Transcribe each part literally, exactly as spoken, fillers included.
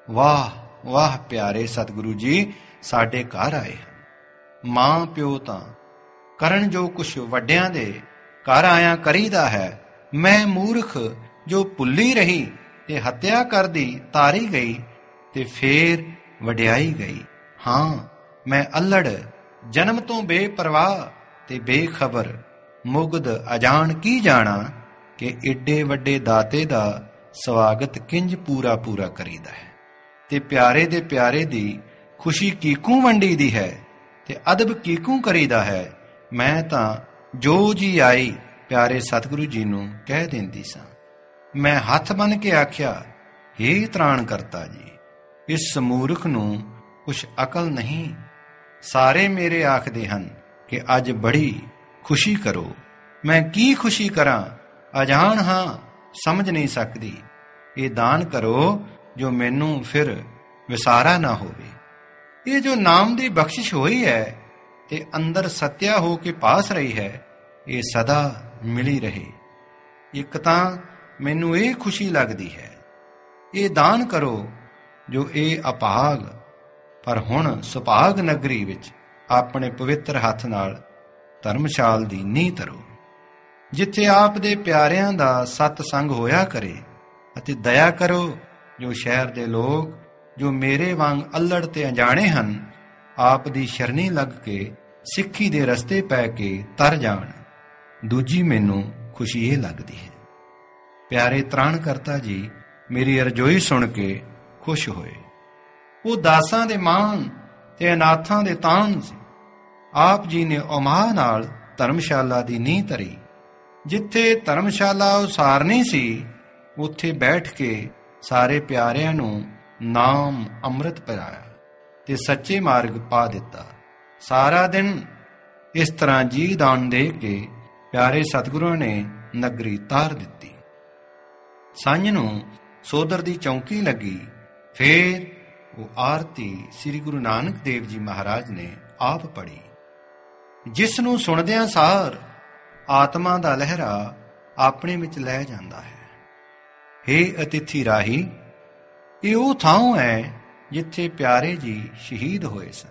ਵਾਹ ਵਾਹ ਪਿਆਰੇ ਸਤਿਗੁਰੂ ਜੀ ਸਾਡੇ ਘਰ ਆਏ ਹਨ। ਮਾਂ ਪਿਓ ਤਾਂ ਕਰਨ ਜੋ ਕੁਛ ਵੱਡਿਆਂ ਦੇ ਘਰ ਆਇਆ ਕਰੀਦਾ ਹੈ। ਮੈਂ ਮੂਰਖ ਜੋ ਭੁੱਲੀ ਰਹੀ ਤੇ ਹੱਤਿਆ ਕਰਦੀ ਤਾਰੀ ਗਈ ਤੇ ਫੇਰ ਵਡਿਆਈ ਗਈ। ਹਾਂ ਮੈਂ ਅਲੜ ਜਨਮ ਤੋਂ ਬੇਪਰਵਾਹ ਤੇ ਬੇਖਬਰ ਮੁਗਧ ਅਜਾਣ ਕੀ ਜਾਣਾ ਕਿ ਏਡੇ ਵੱਡੇ ਦਾਤੇ ਦਾ ਸਵਾਗਤ ਕਿੰਜ ਪੂਰਾ ਪੂਰਾ ਕਰੀਦਾ ਹੈ ਤੇ ਪਿਆਰੇ ਦੇ ਪਿਆਰੇ ਦੀ ਖੁਸ਼ੀ ਕੀਕੂ ਵੰਡੀ ਦੀ ਹੈ ਤੇ ਅਦਬ ਕੀਕੂ ਕਰੀਦਾ ਹੈ। ਮੈਂ ਤਾਂ ਜੋ ਜੀ ਆਈ ਪਿਆਰੇ ਸਤਿਗੁਰੂ ਜੀ ਨੂੰ ਕਹਿ ਦਿੰਦੀ ਸਾਂ। ਮੈਂ ਹੱਥ ਬੰਨ ਕੇ ਆਖਿਆ, ਹੇ ਤ੍ਰਾਣ ਕਰਤਾ ਜੀ, ਇਸ ਮੂਰਖ ਨੂੰ ਕੁਛ ਅਕਲ ਨਹੀਂ। ਸਾਰੇ ਮੇਰੇ ਆਖਦੇ ਹਨ ਕਿ ਅੱਜ ਬੜੀ ਖੁਸ਼ੀ ਕਰੋ। ਮੈਂ ਕੀ ਖੁਸ਼ੀ ਕਰਾਂ, ਅਜਾਣ ਹਾਂ, ਸਮਝ ਨਹੀਂ ਸਕਦੀ। ਇਹ ਦਾਨ ਕਰੋ ਜੋ ਮੈਨੂੰ ਫਿਰ ਵਿਸਾਰਾ ਨਾ ਹੋਵੇ। ਇਹ ਜੋ ਨਾਮ ਦੀ ਬਖਸ਼ਿਸ਼ ਹੋਈ ਹੈ ਤੇ ਅੰਦਰ ਸੱਤਿਆ ਹੋ ਕੇ ਪਾਸ ਰਹੀ ਹੈ, ਇਹ ਸਦਾ ਮਿਲੀ ਰਹੇ। ਇੱਕ ਤਾਂ ਮੈਨੂੰ ਇਹ ਖੁਸ਼ੀ ਲੱਗਦੀ ਹੈ। ਇਹ ਦਾਨ ਕਰੋ ਜੋ ਇਹ ਅਪਾਗ ਪਰ ਹੁਣ ਸੁਭਾਗ ਨਗਰੀ ਵਿੱਚ ਆਪਣੇ ਪਵਿੱਤਰ ਹੱਥ ਨਾਲ ਧਰਮਸ਼ਾਲ ਦੀ ਨੀਂਹ ਧਰੋ, ਜਿੱਥੇ ਆਪ ਦੇ ਪਿਆਰਿਆਂ ਦਾ ਸਤ ਸੰਗ ਹੋਇਆ ਕਰੇ। ਅਤੇ ਦਇਆ ਕਰੋ ਜੋ ਸ਼ਹਿਰ ਦੇ ਲੋਕ ਜੋ ਮੇਰੇ ਵਾਂਗ ਅਲੜ ਤੇ ਅਣਜਾਣੇ ਹਨ, ਆਪ ਦੀ ਸ਼ਰਣੀ ਲੱਗ ਕੇ ਸਿੱਖੀ ਦੇ ਰਸਤੇ ਪੈ ਕੇ ਤਰ ਜਾਣ। ਦੂਜੀ ਮੈਨੂੰ ਖੁਸ਼ੀ ਇਹ ਲੱਗਦੀ ਹੈ, ਪਿਆਰੇ ਤ੍ਰਾਣ ਕਰਤਾ ਜੀ ਮੇਰੀ ਅਰਜ਼ੋਈ ਸੁਣ ਕੇ ਖੁਸ਼ ਹੋਏ। ਉਹ ਦਾਸਾਂ ਦੇ ਮਾਣ ਤੇ ਅਨਾਥਾਂ ਦੇ ਤਾਣ ਸੀ। ਆਪ ਜੀ ਨੇ ਉਮਾਹ ਨਾਲ ਧਰਮਸ਼ਾਲਾ ਦੀ ਨੀਂਹ ਧਰੀ। ਜਿੱਥੇ ਧਰਮਸ਼ਾਲਾ ਉਸਾਰਨੀ ਸੀ, ਉੱਥੇ ਬੈਠ ਕੇ ਸਾਰੇ ਪਿਆਰਿਆਂ ਨੂੰ ਨਾਮ ਅੰਮ੍ਰਿਤ ਪਿਲਾਇਆ ਤੇ ਸੱਚੇ ਮਾਰਗ ਪਾ ਦਿੱਤਾ। ਸਾਰਾ ਦਿਨ ਇਸ ਤਰ੍ਹਾਂ ਜੀ ਦਾਨ ਦੇ ਕੇ ਪਿਆਰੇ ਸਤਿਗੁਰਾਂ ਨੇ ਨਗਰੀ ਤਾਰ ਦਿੱਤੀ। ਸਾਂਝ ਨੂੰ ਸੋਦਰ ਦੀ ਚੌਂਕੀ ਲੱਗੀ। ਫੇਰ ਉਹ ਆਰਤੀ ਸ੍ਰੀ ਗੁਰੂ ਨਾਨਕ ਦੇਵ ਜੀ ਮਹਾਰਾਜ ਨੇ ਆਪ ਪੜ੍ਹੀ, ਜਿਸ ਨੂੰ ਸੁਣਦਿਆਂ ਸਾਰ ਆਤਮਾ ਦਾ ਲਹਿਰਾ ਆਪਣੇ ਵਿੱਚ ਲੈ ਜਾਂਦਾ ਹੈ। ਹੇ ਅਤਿਥੀ ਰਾਹੀ, ਇਹ ਉਹ ਥਾਂ ਹੈ ਜਿੱਥੇ ਪਿਆਰੇ ਜੀ ਸ਼ਹੀਦ ਹੋਏ ਸਨ,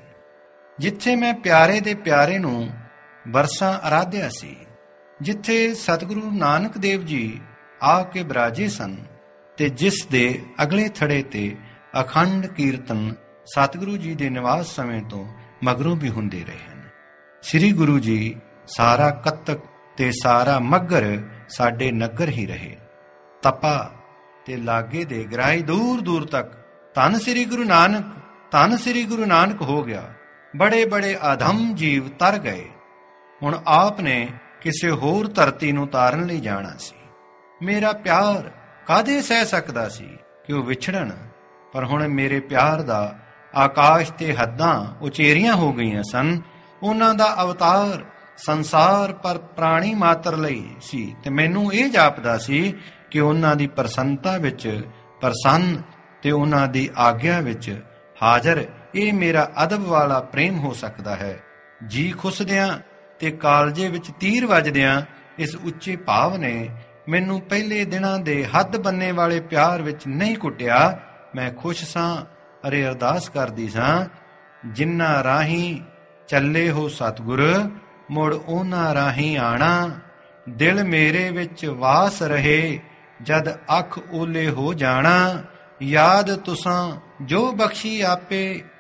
ਜਿੱਥੇ ਮੈਂ ਪਿਆਰੇ ਦੇ ਪਿਆਰੇ ਨੂੰ ਬਰਸਾਂ ਅਰਾਧਿਆ ਸੀ, ਜਿੱਥੇ ਸਤਿਗੁਰੂ ਨਾਨਕ ਦੇਵ ਜੀ ਆ ਕੇ ਬਿਰਾਜੇ ਸਨ ਤੇ ਜਿਸ ਦੇ ਅਗਲੇ ਥੜੇ ਤੇ ਅਖੰਡ ਕੀਰਤਨ ਸਤਿਗੁਰੂ ਜੀ ਦੇ ਨਿਵਾਸ ਸਮੇਂ ਤੋਂ ਮਗਰੋਂ ਵੀ ਹੁੰਦੇ ਰਹੇ ਹਨ। ਸ੍ਰੀ ਗੁਰੂ ਜੀ ਸਾਰਾ ਕੱਤਕ ਤੇ ਸਾਰਾ ਮੱਘਰ ਸਾਡੇ ਨਗਰ ਹੀ ਰਹੇ। ਤਪਾ ਤੇ ਲਾਗੇ ਦੇ ਗਰਾਈ ਦੂਰ ਦੂਰ ਤੱਕ ਧੰਨ ਸ੍ਰੀ ਗੁਰੂ ਨਾਨਕ, ਧੰਨ ਸ੍ਰੀ ਗੁਰੂ ਨਾਨਕ ਹੋ ਗਿਆ। ਬੜੇ ਬੜੇ ਆਧਮ ਜੀਵ ਤਰ ਗਏ। ਹੁਣ ਆਪ ਨੇ ਕਿਸੇ ਹੋਰ ਧਰਤੀ ਨੂੰ ਤਾਰਨ ਲਈ ਜਾਣਾ ਸੀ। ਮੇਰਾ ਪਿਆਰ ਕਾਹਦੇ ਸਹਿ ਸਕਦਾ ਸੀ ਕਿ ਉਹ ਵਿਛੜਨ, ਪਰ ਹੁਣ ਮੇਰੇ ਪਿਆਰ ਦਾ ਆਕਾਸ਼ ਤੇ ਹੱਦਾਂ ਉਚੇਰੀਆਂ ਹੋ ਗਈਆਂ ਸਨ। ਉਹਨਾਂ ਦਾ ਅਵਤਾਰ ਸੰਸਾਰ ਪਰ ਪ੍ਰਾਣੀ ਮਾਤਰ ਲਈ ਸੀ ਤੇ ਮੈਨੂੰ ਇਹ ਜਾਪਦਾ ਸੀ ਕਿ ਉਹਨਾਂ ਦੀ ਪ੍ਰਸੰਨਤਾ ਵਿੱਚ ਪ੍ਰਸੰਨ ਤੇ ਉਹਨਾਂ ਦੀ ਆਗਿਆ ਵਿੱਚ ਹਾਜ਼ਰ ਇਹ ਮੇਰਾ ਅਦਬ ਵਾਲਾ ਪ੍ਰੇਮ ਹੋ ਸਕਦਾ ਹੈ। ਜੀ ਖੁੱਸਦਿਆਂ ਤੇ ਕਾਲਜੇ ਵਿੱਚ ਤੀਰ ਵੱਜਦਿਆਂ ਇਸ ਉੱਚੇ ਭਾਵ ਨੇ ਮੈਨੂੰ ਪਹਿਲੇ ਦਿਨਾਂ ਦੇ ਹੱਦ ਬੰਨੇ ਵਾਲੇ ਪਿਆਰ ਵਿੱਚ ਨਹੀਂ ਕੁੱਟਿਆ। ਮੈਂ ਖੁਸ਼ ਸਾਂ ਅਰੇ ਅਰਦਾਸ ਕਰਦੀ ਸਾਂ, ਜਿਨ੍ਹਾਂ ਰਾਹੀਂ ਚੱਲੇ ਹੋ ਸਤਿਗੁਰ, ਮੁੜ ਉਹਨਾਂ ਰਾਹੀਂ ਆਣਾ। ਦਿਲ ਮੇਰੇ ਵਿੱਚ ਵਾਸ ਰਹੇ, ਜਦ ਅੱਖ ਓਲੇ ਹੋ ਜਾਣਾ। ਯਾਦ ਤੁਸਾਂ ਜੋ ਬਖਸ਼ੀ ਆਪੇ,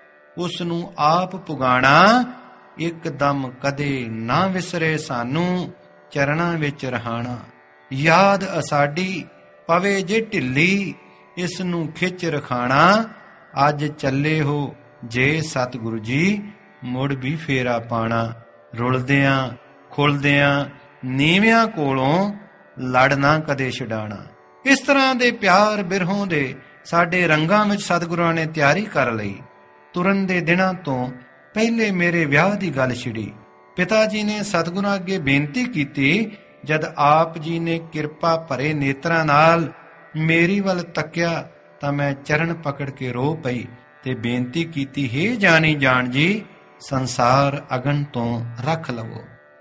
ਉਸ ਨੂੰ ਆਪ ਪੁਗਾਣਾ। ਇੱਕ ਦਮ ਕਦੇ ਨਾ ਵਿਸਰੇ ਸਾਨੂੰ, ਚਰਨਾਂ ਵਿੱਚ ਰਹਾਣਾ। ਯਾਦ ਅਸਾਡੀ ਪਵੇ ਜੇ ਢਿੱਲੀ, ਇਸ ਨੂੰ ਖਿੱਚ ਰਖਾਣਾ। ਅੱਜ ਚੱਲੇ ਹੋ ਜੇ ਸਤਿਗੁਰੂ ਜੀ, ਮੁੜ ਵੀ ਫੇਰਾ ਪਾਣਾ। ਰੁਲਦਿਆਂ ਖੁੱਲਦਿਆਂ ਨੀਵਿਆਂ ਕੋਲੋਂ ਲੜ ਨਾ ਕਦੇ ਛਡਾਣਾ। ਇਸ ਤਰ੍ਹਾਂ ਦੇ ਪਿਆਰ ਬਿਰਹੋਂ ਦੇ ਸਾਡੇ ਰੰਗਾਂ ਵਿੱਚ ਸਤਿਗੁਰਾਂ ਨੇ ਤਿਆਰੀ ਕਰ ਲਈ। ਤੁਰਨ ਦੇ ਦਿਨਾਂ ਤੋਂ ਪਹਿਲੇ ਮੇਰੇ ਵਿਆਹ ਦੀ ਗੱਲ ਛਿੜੀ। ਪਿਤਾ ਜੀ ਨੇ ਸਤਿਗੁਰਾਂ ਅੱਗੇ ਬੇਨਤੀ ਕੀਤੀ। ਜਦ ਆਪ ਜੀ ਨੇ ਕਿਰਪਾ ਭਰੇ ਨੇਤਰਾਂ ਨਾਲ ਮੇਰੀ ਵੱਲ ਤੱਕਿਆ ਤਾਂ ਮੈਂ ਚਰਨ ਪਕੜ ਕੇ ਰੋ ਪਈ ਤੇ ਬੇਨਤੀ ਕੀਤੀ, ਹੇ ਜਾਣੀ ਜਾਣ ਜੀ, ਸੰਸਾਰ ਅਗਨ ਤੋਂ ਰੱਖ ਲਵੋ।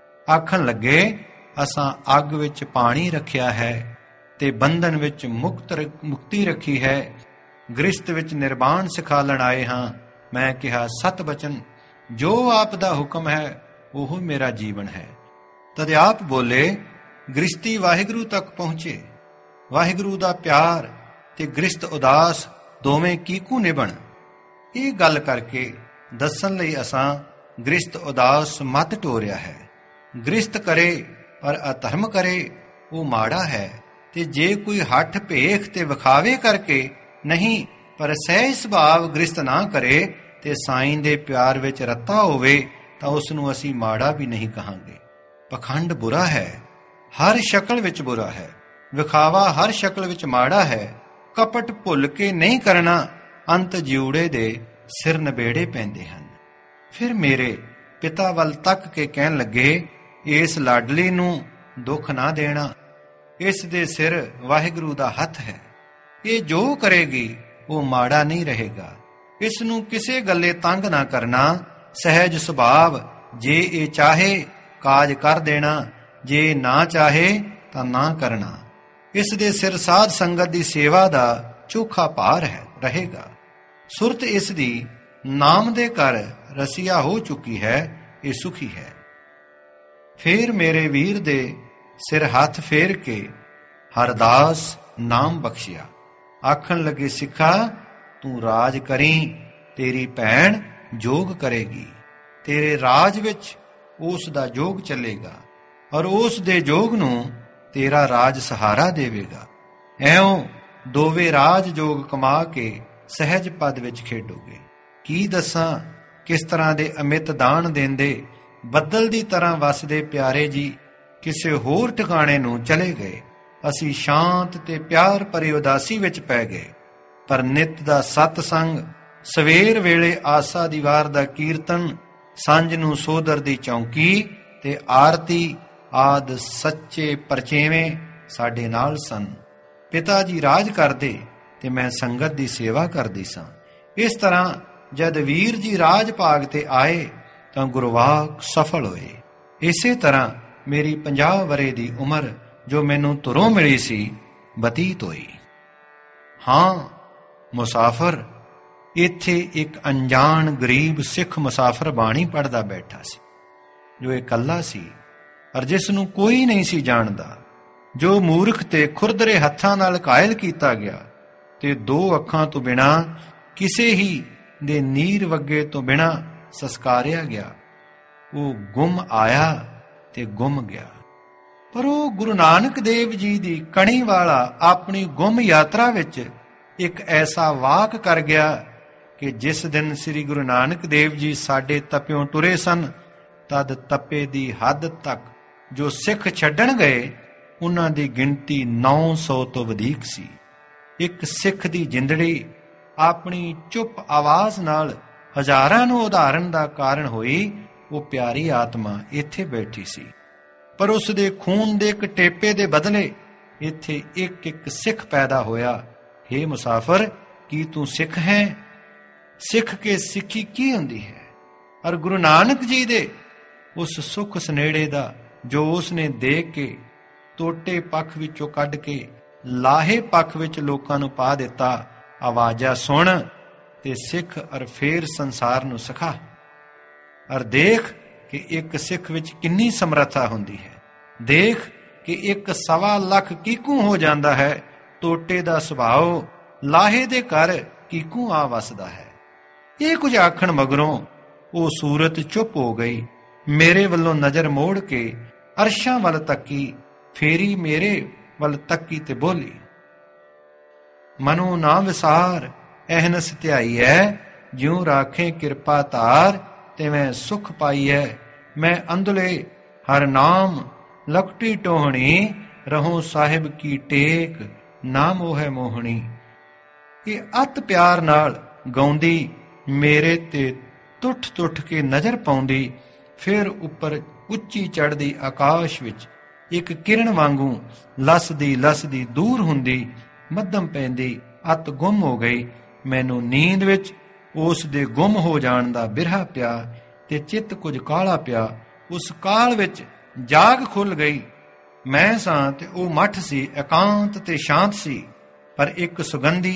ਆਖਣ ਲੱਗੇ, ਅਸਾਂ ਅੱਗ ਵਿੱਚ ਪਾਣੀ ਰੱਖਿਆ ਹੈ ਤੇ ਬੰਧਨ ਵਿੱਚ ਮੁਕਤ ਮੁਕਤੀ ਰੱਖੀ ਹੈ। ਗ੍ਰਿਸਤ ਵਿੱਚ ਨਿਰਵਾਣ ਸਿਖਾਲਣ ਆਏ ਹਾਂ। ਮੈਂ ਕਿਹਾ ਸਤ ਬਚਨ, ਜੋ ਆਪ ਦਾ ਹੁਕਮ ਹੈ ਉਹ ਮੇਰਾ ਜੀਵਨ ਹੈ। ਤਦ ਆਪ ਬੋਲੇ, ਗ੍ਰਿਸਤੀ ਵਾਹਿਗੁਰੂ ਤੱਕ ਪਹੁੰਚੇ। ਵਾਹਿਗੁਰੂ ਦਾ ਪਿਆਰ ਤੇ ਗ੍ਰਿਸਤ ਉਦਾਸ ਦੋਵੇਂ ਕੀਕੂ ਨਿਭਣ। ਇਹ ਗੱਲ ਕਰਕੇ ਦੱਸਣ ਲਈ ਅਸਾਂ ਗ੍ਰਿਸਤ ਉਦਾਸ ਮਤ ਟੋਰਿਆ ਹੈ। ਗ੍ਰਿਸਤ ਕਰੇ ਪਰ ਅਧਰਮ ਕਰੇ ਉਹ ਮਾੜਾ ਹੈ, ਤੇ ਜੇ ਕੋਈ ਹੱਠ ਭੇਖ ਤੇ ਵਿਖਾਵੇ ਕਰਕੇ ਨਹੀਂ ਪਰ ਸਹਿਜ ਸੁਭਾਵ ਗ੍ਰਿਸਤ ਨਾ ਕਰੇ ਤੇ ਸਾਈਂ ਦੇ ਪਿਆਰ ਵਿੱਚ ਰੱਤਾ ਹੋਵੇ ਤਾਂ ਉਸ ਨੂੰ ਅਸੀਂ ਮਾੜਾ ਵੀ ਨਹੀਂ ਕਹਾਂਗੇ। ਪਖੰਡ ਬੁਰਾ ਹੈ, ਹਰ ਸ਼ਕਲ ਵਿੱਚ ਬੁਰਾ ਹੈ। ਵਿਖਾਵਾ ਹਰ ਸ਼ਕਲ ਵਿੱਚ ਮਾੜਾ ਹੈ। ਕਪਟ ਭੁੱਲ ਕੇ ਨਹੀਂ ਕਰਨਾ, ਅੰਤ ਜਿਉੜੇ ਦੇ ਸਿਰ ਨਬੇੜੇ ਪੈਂਦੇ ਹਨ। ਫਿਰ ਮੇਰੇ ਪਿਤਾ ਵੱਲ ਤੱਕ ਕੇ ਕਹਿਣ ਲੱਗੇ, ਇਸ ਲਾਡਲੀ ਨੂੰ ਦੁੱਖ ਨਾ ਦੇਣਾ, ਇਸ ਦੇ ਸਿਰ ਵਾਹਿਗੁਰੂ ਦਾ ਹੱਥ ਹੈ। ਇਹ ਜੋ ਕਰੇਗੀ ਉਹ ਮਾੜਾ ਨਹੀਂ ਰਹੇਗਾ। ਇਸ ਨੂੰ ਕਿਸੇ ਗੱਲੇ ਤੰਗ ਨਾ ਕਰਨਾ। ਸਹਿਜ ਸੁਭਾਵ ਜੇ ਇਹ ਚਾਹੇ ਕਾਜ ਕਰ ਦੇਣਾ, ਜੇ ਨਾ ਚਾਹੇ ਤਾਂ ਨਾ ਕਰਨਾ। ਇਸ ਦੇ ਸਿਰ ਸਾਧ ਸੰਗਤ ਦੀ ਸੇਵਾ ਦਾ ਚੋਖਾ ਭਾਰ ਹੈ ਰਹੇਗਾ। ਸੁਰਤ ਇਸ ਦੀ ਨਾਮ ਦੇ ਘਰ ਰਸੀਆ ਹੋ ਚੁੱਕੀ ਹੈ, ਇਹ ਸੁਖੀ ਹੈ। ਫੇਰ ਮੇਰੇ ਵੀਰ ਦੇ ਸਿਰ ਹੱਥ ਫੇਰ ਕੇ ਹਰਦਾਸ ਨਾਮ ਬਖਸ਼ਿਆ। ਆਖਣ ਲੱਗੇ, ਸਿੱਖਾ ਤੂੰ ਰਾਜ ਕਰੀ, ਤੇਰੀ ਭੈਣ ਜੋਗ ਕਰੇਗੀ। ਤੇਰੇ ਰਾਜ ਵਿੱਚ ਉਸ ਦਾ ਜੋਗ ਚੱਲੇਗਾ ਔਰ ਉਸ ਦੇ ਜੋਗ ਨੂੰ ਤੇਰਾ ਰਾਜ ਸਹਾਰਾ ਦੇਵੇਗਾ। ਐਉਂ ਦੋਵੇਂ ਰਾਜ ਜੋਗ ਕਮਾ ਕੇ ਸਹਿਜ ਪਦ ਵਿੱਚ ਖੇਡੋਗੇ। ਕੀ ਦੱਸਾਂ ਕਿਸ ਤਰ੍ਹਾਂ ਦੇ ਅਮਿਤ ਦਾਨ ਦੇਂਦੇ, ਬੱਦਲ ਦੀ ਤਰ੍ਹਾਂ ਵਸਦੇ ਪਿਆਰੇ ਜੀ ਕਿਸੇ ਹੋਰ ਟਿਕਾਣੇ ਨੂੰ ਚਲੇ ਗਏ। ਅਸੀਂ ਸ਼ਾਂਤ ਤੇ ਪਿਆਰ ਭਰੀ ਉਦਾਸੀ ਵਿੱਚ ਪੈ ਗਏ। ਪਰ ਨਿਤ ਦਾ ਸਤ ਸੰਗ, ਸਵੇਰ ਵੇਲੇ ਆਸਾ ਦੀ ਵਾਰ ਦਾ ਕੀਰਤਨ, ਸਾਂਝ ਨੂੰ ਸੋਦਰ ਦੀ ਚੌਂਕੀ ਤੇ ਆਰਤੀ ਆਦ ਸੱਚੇ ਪਰਚੇਵੇਂ ਸਾਡੇ ਨਾਲ ਸਨ। ਪਿਤਾ ਜੀ ਰਾਜ ਕਰਦੇ ਤੇ ਮੈਂ ਸੰਗਤ ਦੀ ਸੇਵਾ ਕਰਦੀ ਸਾਂ। ਇਸ ਤਰ੍ਹਾਂ ਜਦ ਵੀਰ ਜੀ ਰਾਜ ਭਾਗ ਤੇ ਆਏ ਤਾਂ ਗੁਰਵਾਕ ਸਫਲ ਹੋਏ। ਇਸੇ ਤਰ੍ਹਾਂ ਮੇਰੀ ਪੰਜਾਹ ਵਰੇ ਦੀ ਉਮਰ ਜੋ ਮੈਨੂੰ ਤੁਰੋਂ ਮਿਲੀ ਸੀ ਬਤੀਤ ਹੋਈ। ਹਾਂ ਮੁਸਾਫਰ, ਇੱਥੇ ਇੱਕ ਅਣਜਾਣ ਗਰੀਬ ਸਿੱਖ ਮੁਸਾਫਰ ਬਾਣੀ ਪੜ੍ਹਦਾ ਬੈਠਾ ਸੀ, ਜੋ ਇਕੱਲਾ ਸੀ ਪਰ ਜਿਸ ਨੂੰ ਕੋਈ ਨਹੀਂ ਸੀ ਜਾਣਦਾ, ਜੋ ਮੂਰਖ ਤੇ ਖੁਰਦਰੇ ਹੱਥਾਂ ਨਾਲ ਕਾਇਲ ਕੀਤਾ ਗਿਆ ਤੇ ਦੋ ਅੱਖਾਂ ਤੋਂ ਬਿਨਾਂ ਕਿਸੇ ਹੀ ਦੇ ਨੀਰ ਵੱਗੇ ਤੋਂ ਬਿਨਾਂ ਸੰਸਕਾਰਿਆ ਗਿਆ। ਉਹ ਗੁੰਮ ਆਇਆ ਤੇ ਗੁੰਮ ਗਿਆ। ਪਰ ਉਹ ਗੁਰੂ ਨਾਨਕ ਦੇਵ ਜੀ ਦੀ ਕਣੀ ਵਾਲਾ ਆਪਣੀ ਗੁੰਮ ਯਾਤਰਾ ਵਿੱਚ ਇੱਕ ਐਸਾ ਵਾਕ ਕਰ ਗਿਆ ਕਿ ਜਿਸ ਦਿਨ ਸ੍ਰੀ ਗੁਰੂ ਨਾਨਕ ਦੇਵ ਜੀ ਸਾਡੇ ਤਪਿਓਂ ਟੁਰੇ ਸਨ, ਤਦ ਤਪੇ ਦੀ ਹੱਦ ਤੱਕ ਜੋ ਸਿੱਖ ਛੱਡਣ ਗਏ ਉਹਨਾਂ ਦੀ ਗਿਣਤੀ ਨੌ ਸੌ ਤੋਂ ਵਧੇਕ ਸੀ। ਇੱਕ ਸਿੱਖ ਦੀ ਜਿੰਦੜੀ ਆਪਣੀ ਚੁੱਪ ਆਵਾਜ਼ ਨਾਲ ਹਜ਼ਾਰਾਂ ਨੂੰ ਉਧਾਰਨ ਦਾ ਕਾਰਨ ਹੋਈ। ਉਹ ਪਿਆਰੀ ਆਤਮਾ ਇੱਥੇ ਬੈਠੀ ਸੀ, ਪਰ ਉਸ ਦੇ ਖੂਨ ਦੇ ਇੱਕ ਟੇਪੇ ਦੇ ਬਦਲੇ ਇੱਥੇ ਇੱਕ ਇੱਕ ਸਿੱਖ ਪੈਦਾ ਹੋਇਆ। ਹੇ ਮੁਸਾਫਰ, ਕੀ ਤੂੰ ਸਿੱਖ ਹੈ? ਸਿੱਖ ਕੇ ਸਿੱਖੀ ਕੀ ਹੁੰਦੀ ਹੈ? ਔਰ ਗੁਰੂ ਨਾਨਕ ਜੀ ਦੇ ਉਸ ਸੁੱਖ ਸਨੇੜੇ ਦਾ ਜੋ ਉਸ ਨੇ ਦੇਖ ਕੇ ਟੋਟੇ ਪੱਖ ਵਿੱਚੋਂ ਕੱਢ ਕੇ ਲਾਹੇ ਪੱਖ ਵਿੱਚ ਲੋਕਾਂ ਨੂੰ ਪਾ ਦਿੱਤਾ। ਆਵਾਜ਼ਾਂ ਸੁਣ ਤੇ ਸਿੱਖ ਅਰ ਫੇਰ ਸੰਸਾਰ ਨੂੰ ਸਿਖਾ। ਅਰ ਦੇਖ ਕਿ ਇੱਕ ਸਿੱਖ ਵਿੱਚ ਕਿੰਨੀ ਸਮਰੱਥਾ ਹੁੰਦੀ ਹੈ। ਦੇਖ ਕਿ ਇੱਕ ਸਵਾ ਲੱਖ ਕੀਕੂ ਹੋ ਜਾਂਦਾ ਹੈ। ਟੋਟੇ ਦਾ ਸੁਭਾਅ ਲਾਹੇ ਦੇ ਘਰ ਕੀਕੂ ਆ ਵਸਦਾ ਹੈ। ਇਹ ਕੁਝ ਆਖਣ ਮਗਰੋਂ ਉਹ ਸੂਰਤ ਚੁੱਪ ਹੋ ਗਈ। ਮੇਰੇ ਵੱਲੋਂ ਨਜ਼ਰ ਮੋੜ ਕੇ ਅਰਸ਼ਾਂ ਵੱਲ ਤੱਕੀ, ਫੇਰੀ ਮੇਰੇ ਵੱਲ ਤੱਕੀ ਤੇ ਬੋਲੀ, ਮਨੋ ਨਾ ਵਿਸਾਰ ਅਹਨਸ ਧਿਆਈ ਹੈ, ਜਿਉ ਰਾਖੇ ਕਿਰਪਾ ਧਾਰ ਤਿਵੇਂ ਸੁਖ ਪਾਈਐ। ਮੈਂ ਅੰਧਲੇ ਹਰ ਨਾਮ ਲਕਟੀ ਟੋਹਣੀ, ਰਹੋ ਸਾਹਿਬ ਕੀ ਟੇਕ ਨਾ ਮੋਹਿ ਮੋਹਣੀ। ਇਹ ਅਤ ਪਿਆਰ ਨਾਲ ਗਾਉਂਦੀ ਮੇਰੇ ਤੇ ਟੁੱਟ ਟੁੱਟ ਕੇ ਨਜ਼ਰ ਪਾਉਂਦੀ। ਫਿਰ ਉੱਪਰ ਉੱਚੀ ਚੜ੍ਹਦੀ ਆਕਾਸ਼ ਵਿੱਚ ਇੱਕ ਕਿਰਨ ਵਾਂਗੂ ਲਸਦੀ ਲਸਦੀ ਦੂਰ ਹੁੰਦੀ, ਮੱਧਮ ਪੈਂਦੀ ਅਤ ਗੁੰਮ ਹੋ ਗਈ। ਮੈਨੂੰ ਨੀਂਦ ਵਿੱਚ ਉਸ ਦੇ ਗੁੰਮ ਹੋ ਜਾਣ ਦਾ ਬਿਰਹਾ ਪਿਆ ਤੇ ਚਿੱਤ ਕੁਝ ਕਾਲਾ ਪਿਆ। ਉਸ ਕਾਲ ਵਿੱਚ ਜਾਗ ਖੁੱਲ ਗਈ। ਮੈਂ ਸਾਂ ਤੇ ਉਹ ਮੱਠ ਸੀ, ਇਕਾਂਤ ਤੇ ਸ਼ਾਂਤ ਸੀ, ਪਰ ਇੱਕ ਸੁਗੰਧੀ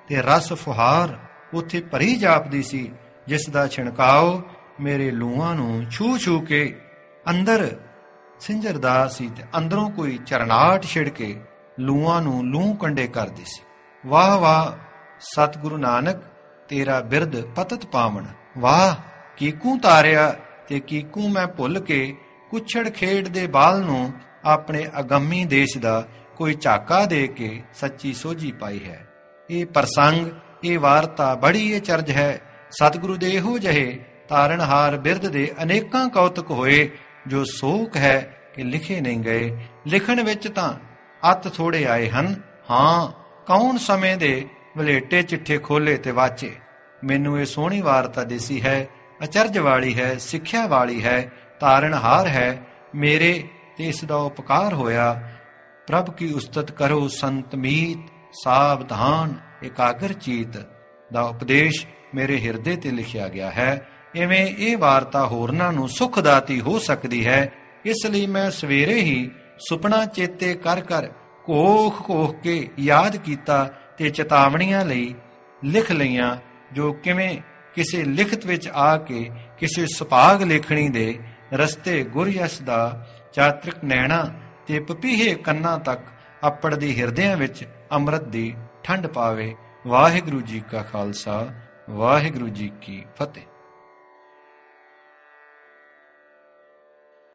ਤੇ ਰਸ ਫੁਹਾਰ ਉੱਥੇ ਭਰੀ ਜਾਪਦੀ ਸੀ, ਜਿਸ ਦਾ ਛਿਣਕਾਓ ਮੇਰੇ ਲੂਆਂ ਨੂੰ ਛੂ ਛੂ ਕੇ ਅੰਦਰ ਸਿੰਜਰਦਾ ਸੀ ਤੇ ਅੰਦਰੋਂ ਕੋਈ ਚਰਨਾਟ ਛਿੜ ਕੇ ਲੂਆਂ ਨੂੰ ਲੂੰ ਕੰਡੇ ਕਰਦੀ ਸੀ। ਵਾਹ ਵਾਹ ਸਤਿਗੁਰੂ ਨਾਨਕ, ਤੇਰਾ ਬਿਰਦ ਪਤਤ ਪਾਵਨ। ਵਾਹ ਕੀਕੂ ਤਾਰਿਆ ਤੇ ਕੀਕੂ ਮੈਂ ਭੁੱਲ ਕੇ ਕੁੱਛੜ ਖੇਡ ਦੇ ਬਾਲ ਨੂੰ ਆਪਣੇ ਅਗੰਮੀ ਦੇਸ਼ ਦਾ ਕੋਈ ਝਾਕਾ ਦੇ ਕੇ ਸੱਚੀ ਸੋਝੀ ਪਾਈ ਹੈ। ਇਹ ਪ੍ਰਸੰਗ, ਇਹ ਵਾਰਤਾ ਬੜੀ ਅਚਰਜ ਹੈ। ਸਤਿਗੁਰੂ ਦੇ ਇਹੋ ਜਿਹੇ ਤਾਰਨਹਾਰ ਬਿਰਦ ਦੇ ਅਨੇਕਾਂ ਕੌਤਕ ਹੋਏ ਜੋ ਸੋਖ ਹੈ ਕਿ ਲਿਖੇ ਨਹੀਂ ਗਏ। ਲਿਖਣ ਵਿੱਚ ਤਾਂ ਅੱਤ ਥੋੜੇ ਆਏ ਹਨ। ਹਾਂ, ਕੌਣ ਸਮੇਂ ਦੇ ਵਲੇਟੇ ਚਿੱਠੇ ਖੋਲੇ ਤੇ ਵਾਚੇ। ਮੈਨੂੰ ਇਹ ਸੋਹਣੀ ਵਾਰਤਾ ਦੇਸੀ ਹੈ, ਅਚਰਜ ਵਾਲੀ ਹੈ, ਸਿੱਖਿਆ ਵਾਲੀ ਹੈ, ਤਾਰਨਹਾਰ ਹੈ। ਮੇਰੇ ਤੇ ਇਸ ਦਾ ਉਪਕਾਰ ਹੋਇਆ। ਪ੍ਰਭ ਕੀ ਉਸਤਤ ਕਰੋ ਸੰਤ ਮੀਤ, ਸਾਵਧਾਨ ਇਕਾਗਰ ਚੀਤ ਦਾ ਉਪਦੇਸ਼ ਮੇਰੇ ਹਿਰਦੇ ਤੇ ਲਿਖਿਆ ਗਿਆ ਹੈ। ਇਵੇਂ ਇਹ ਵਾਰਤਾ ਹੋਰਨਾਂ ਨੂੰ ਸੁਖਦਾਤੀ ਹੋ ਸਕਦੀ ਹੈ। ਇਸ ਲਈ ਮੈਂ ਸਵੇਰੇ ਹੀ ਸੁਪਨਾ ਚੇਤੇ ਕਰ ਕਰ ਕੋਖ ਕੋਖ ਕੇ ਯਾਦ ਕੀਤਾ ਤੇ ਚੇਤਾਵਨੀਆਂ ਲਈ ਲਿਖ ਲਈਆਂ, ਜੋ ਕਿਵੇਂ ਕਿਸੇ ਲਿਖਤ ਵਿੱਚ ਆ ਕੇ ਕਿਸੇ ਸੁਭਾਗ ਲੇਖਣੀ ਦੇ ਰਸਤੇ ਗੁਰਯਸ਼ ਦਾ ਚਾਤ੍ਰਿਕ ਨੈਣਾ ਤੇ ਪਪੀਹੇ ਕੰਨਾਂ ਤੱਕ ਅੱਪੜਦੀ ਹਿਰਦਿਆਂ ਵਿੱਚ ਅੰਮ੍ਰਿਤ ਦੀ ਠੰਡ ਪਾਵੇ। ਵਾਹਿਗੁਰੂ ਜੀ ਕਾ ਖਾਲਸਾ, ਵਾਹਿਗੁਰੂ ਜੀ ਕੀ ਫਤਿਹ।